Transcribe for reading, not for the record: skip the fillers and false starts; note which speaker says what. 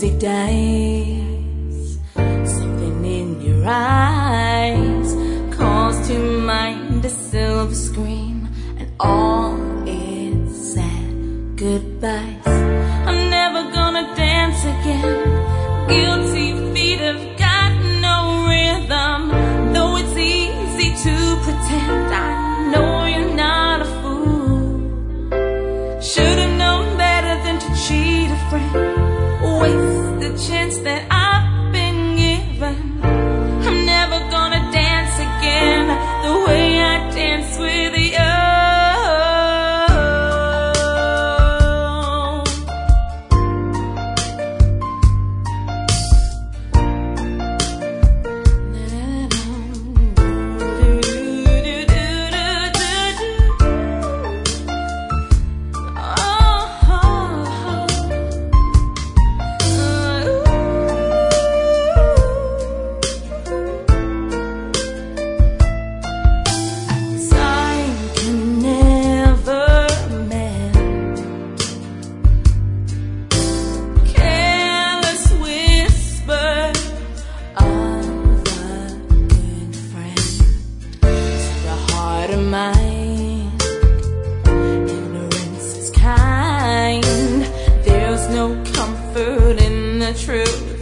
Speaker 1: music dies. Something in your eyes calls to mind a silver screen, and all it's said goodbyes. I'm never gonna dance again. Guilty feet have got no rhythm. Though it's easy to pretend, I know you're not a fool. Should've known better than to cheat a friend, waste the chance that I've been given. I'm never gonna dance again the way I dance with you. Ignorance is kind. There's no comfort in the truth.